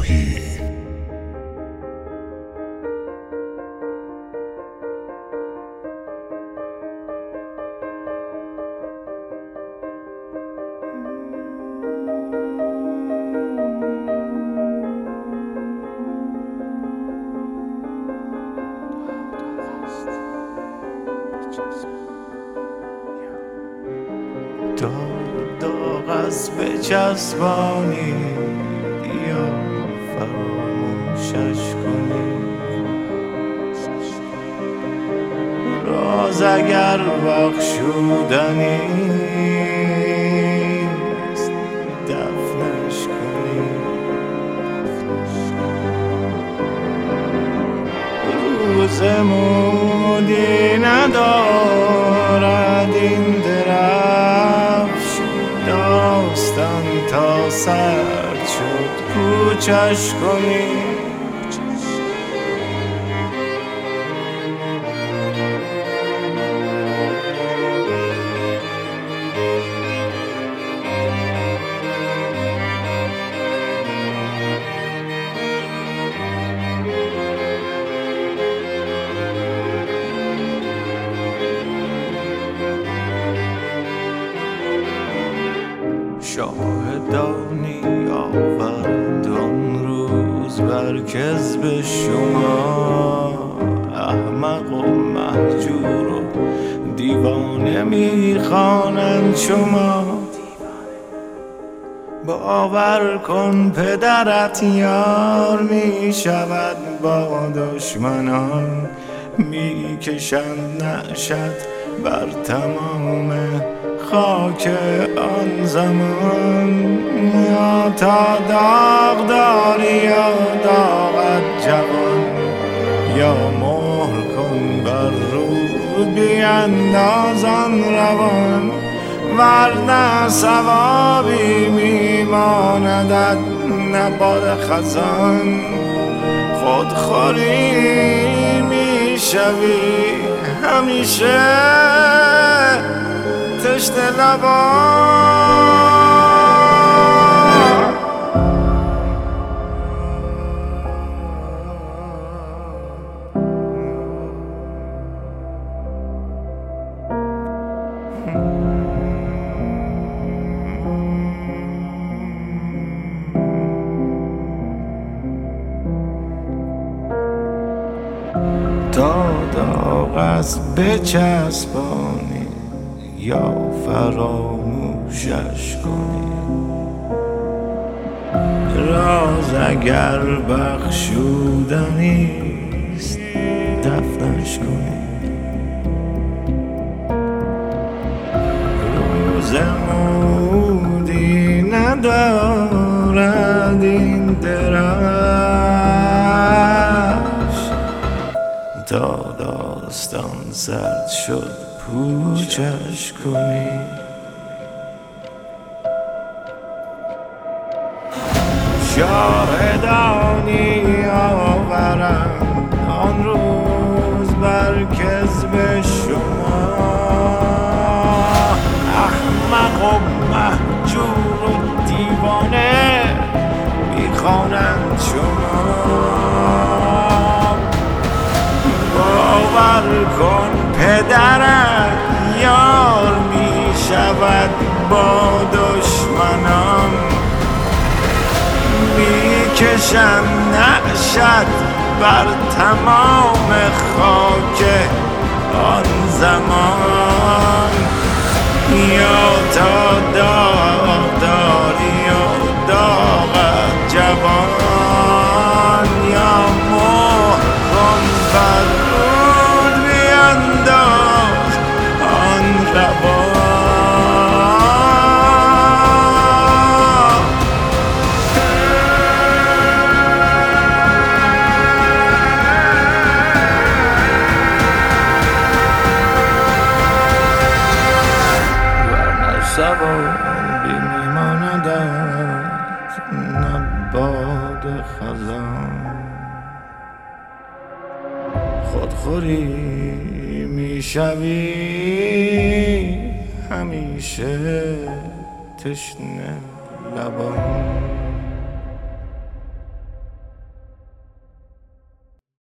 شاهی داغ از بچسبانی یا فراموشش کنی راز اگر بخشودنی است دفنش کنی روز مودی ندارد این درفش داستان تا سرد شد کوچش کنی شاهدانی آورد آن روز بر کذب شما احمق و مهجور و دیوانه میخوانند شما باور کن پدرت یار میشود با دشمنان میکشند نعشت بر تمام خاک آن زمان یا تا داغ داری یا داغت جوان یا مهر کن بر رود بینداز آن روان ورنه ثوابی میماندت نه باد خزان خودخوری میشوی همیشه تشنه لبان تا داغ از بچسبانی یا فراموشش کنی راز اگر بخشودنی است دفنش کنی روز مودی ندارد این درفش تا داستان سرد شد پوچش کنی شاهدانی آورند آن روز بر کذب شما احمق و مهجور و دیوانه میخوانند شما باور کن پدرت یار میشود با دشمنان میکشند نعشت بر تمام خاک آن زمان یا تا داغ داری و داغت جوان یا مهر کن بر رود بینداز آن روان ثوابی میماندت نه باد خزان خودخوری میشوی همیشه تشنه لبان